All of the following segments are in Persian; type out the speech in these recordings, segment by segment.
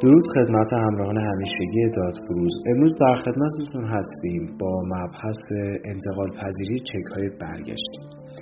درود خدمت همراهان همیشگی دادفروز. امروز در خدمتتون هستیم با مبحث انتقال پذیری چک‌های برگشتی.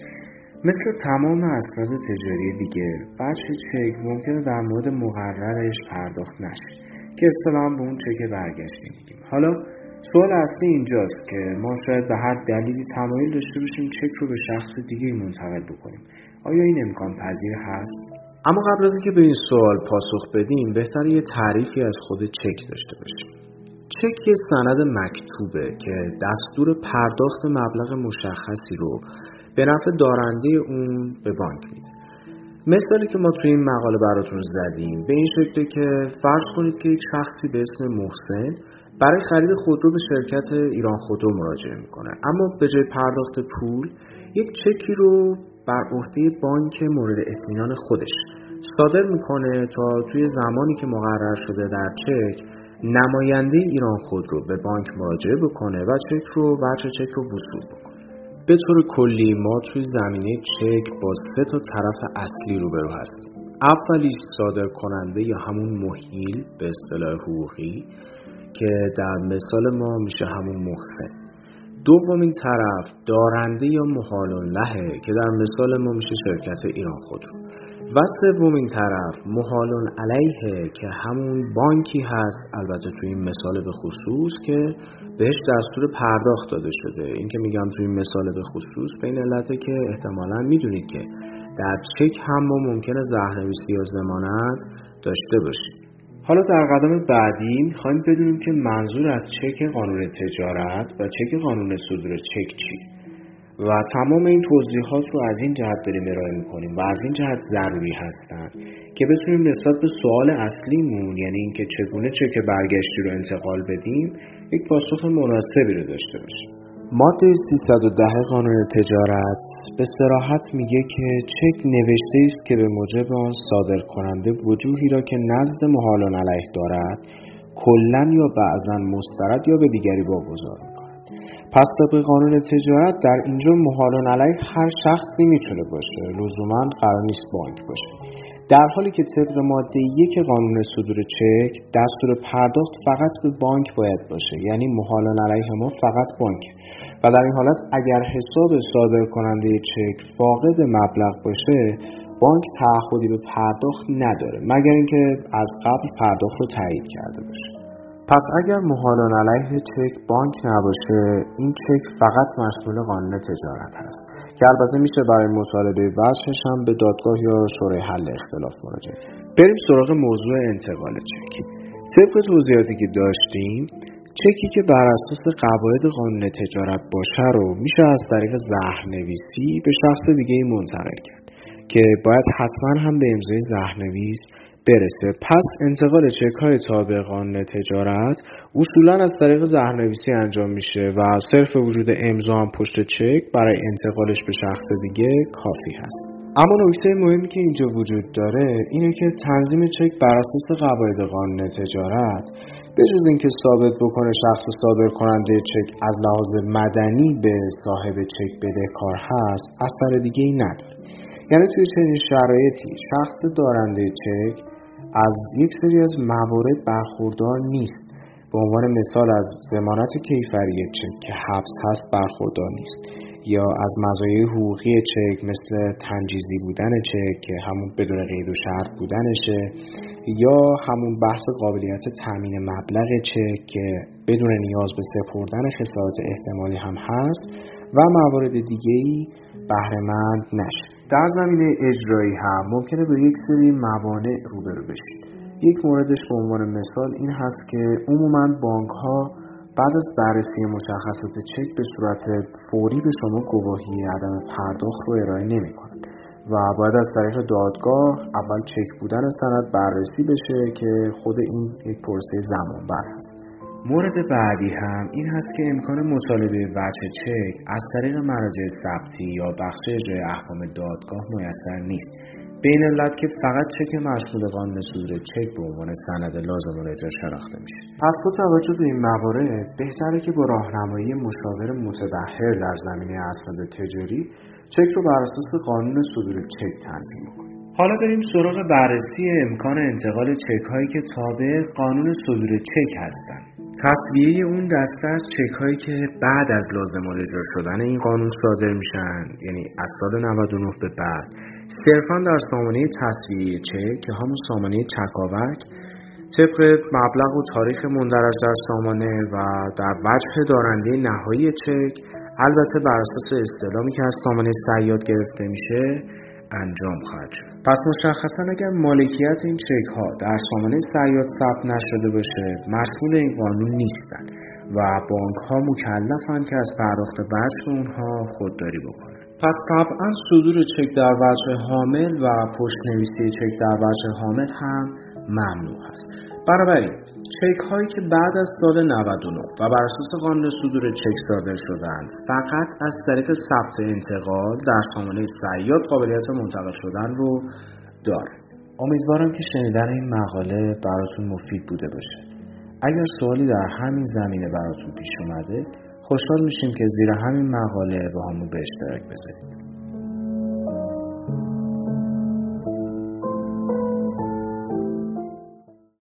مثل تمام اسناد تجاری دیگه، بخش چک ممکنه در مورد مقررش پرداخت نشه که اصطلاحاً به اون چک برگشتی میگیم. حالا سوال اصلی اینجاست که ما شاید به هر دلیلی تمایل داشته باشیم چک رو به شخص دیگه منتقل بکنیم. آیا این امکان پذیر هست؟ اما قبل از اینکه به این سوال پاسخ بدیم بهتره یه تعریفی از خود چک داشته باشیم. چک یه سند مکتوبه که دستور پرداخت مبلغ مشخصی رو به نفع دارنده اون به بانک میده. مثالی که ما توی این مقاله براتون زدیم به این شکله که فرض کنید که یک شخصی به اسم محسن برای خرید خودرو به شرکت ایران خودرو مراجعه میکنه، اما به جای پرداخت پول یک چکی رو بر عهده بانک مورد اطمینان خودش صادر میکنه تا توی زمانی که مقرر شده در چک نماینده ایران خودرو به بانک مراجعه بکنه و چک رو وصول بکنه. به طور کلی ما توی زمینه چک با 3 طرف اصلی روبرو هستیم. اولیش صادر کننده یا همون محیل به اصطلاح حقوقی که در مثال ما میشه همون محسن. دومین طرف دارنده یا محال‌الله که در مثال ما میشه شرکت ایران خودرو. و سومین طرف محال‌علیه که همون بانکی هست، البته توی این مثال به خصوص که بهش دستور پرداخت داده شده. این که میگم توی این مثال به خصوص به این علته که احتمالاً میدونید که در چک هم ما ممکنه زهرنویسی یا ضمانت داشته باشیم. حالا در قدم بعدی می‌خوایم بدونیم که منظور از چک قانون تجارت و چک قانون صدور چک چیه و تمام این توضیحات رو از این جهت داریم ارائه می‌کنیم و از این جهت ضروری هستن که بتونیم نسبت به سوال اصلیمون، یعنی اینکه چگونه چک برگشتی رو انتقال بدیم، یک پاسخ مناسبی رو داشته باشیم. ماده 310 قانون تجارت به صراحت میگه که چک نوشته است که به موجب آن صادر کننده وجوهی را که نزد محال علیه دارد کلاً یا بعضاً مسترد یا به دیگری واگذار میکند. پس طبق قانون تجارت در اینجا محال علیه هر شخصی میتونه باشه، لزوماً قرار نیست بانک باشه، در حالی که طبق ماده 1 قانون صدور چک دستور پرداخت فقط به بانک باید باشه، یعنی محال علیه ما فقط بانک. و در این حالت اگر حساب صادر کننده چک فاقد مبلغ باشه بانک تعهدی به پرداخت نداره مگر اینکه از قبل پرداخت رو تایید کرده باشه. پس اگر محال علیه چک بانک نباشه این چک فقط مشمول قانون تجارت هست که البته میشه برای مطالبه وجهش هم به دادگاه یا شورای حل اختلاف مراجعه. بریم سراغ موضوع انتقال چک. طبق توضیحاتی که داشتیم چکی که بر اساس قواعد قانون تجارت باشه رو میشه از طریق زهرنویسی به شخص دیگه منتقل کرد که باید حتما هم به امضای زهرنویس برسه. پس انتقال چک‌های تابع قانون تجارت اصولاً از طریق زهرنویسی انجام میشه و صرف وجود امضا هم پشت چک برای انتقالش به شخص دیگه کافی هست. اما نکته مهمی که اینجا وجود داره اینه که تنظیم چک بر اساس قواعد قانون تجارت به جز اینکه ثابت بکنه شخص صادر کننده چک از لحاظ مدنی به صاحب چک بدهکار هست، اثر دیگه ای نداره. یعنی توی چنین شرایطی شخص دارنده چک از یک سری از موارد برخوردار نیست. به عنوان مثال از ضمانت کیفری چک که حبس هست برخوردار نیست، یا از مزایای حقوقی چک مثل تنجیزی بودن چک که همون بدون قید و شرط بودنشه، یا همون بحث قابلیت تامین مبلغ چک که بدون نیاز به سپردن خسارات احتمالی هم هست و موارد دیگه‌ای بهره مند نشه. در زمینه اجرایی هم ممکنه به یک سری موانع روبرو بشید. یک موردش به عنوان مثال این هست که عموماً بانک‌ها بعد از بررسی مشخصات چک به صورت فوری به شما گواهی عدم پرداخت رو ارائه نمی‌کنند و باید از طریق دادگاه اول چک بودن سند بررسی بشه که خود این یک پروسه زمانبر هست. مورد بعدی هم این هست که امکان مطالبه وجه چک از طریق مراجع ثبتی یا بخش اجرای احکام دادگاه میسر نیست، به این علت که فقط چک مشمول قانون صدور چک به عنوان سند لازم الاجرا شناخته میشه. پس با توجه به این موارد بهتره که با راهنمایی مشاور متبحر در زمینه اسناد تجاری چک رو بر اساس قانون صدور چک تنظیم کنیم. حالا بریم سراغ بررسی امکان انتقال چک هایی که تابع قانون صدور چک هستند. تصویه اون دسته از چک هایی که بعد از لازم الاجرا شدن این قانون صادر میشن، یعنی از سال 99 به بعد، صرفاً در سامانه تصویه چک که همون سامانه چکاوک طبق مبلغ و تاریخ مندرج در سامانه و در وجه دارنده نهایی چک، البته بر اساس استعلامی که از سامانه صیاد گرفته میشه، انجام خواهد شد. پس مشخصاً اگر مالکیت این چک ها در سامانه صیاد ثبت نشده باشه، مسئول این قانون نیستن و بانک ها مکلفن که از پرداخت وجه اونها خودداری بکنن. پس طبعاً صدور چک در وجه حامل و پشت‌نویسی چک در وجه حامل هم ممنوع است. بنابراین چک هایی که بعد از سال 99 و بر اساس قانون صدور چک صادر شدند فقط از طریق ثبت انتقال در سامانه صیاد قابلیت منتقل شدن رو داره. امیدوارم که شنیدن این مقاله براتون مفید بوده باشه. اگر سوالی در همین زمینه براتون پیش اومده، خوشحال میشیم که زیر همین مقاله با همون به اشتراک بذارید.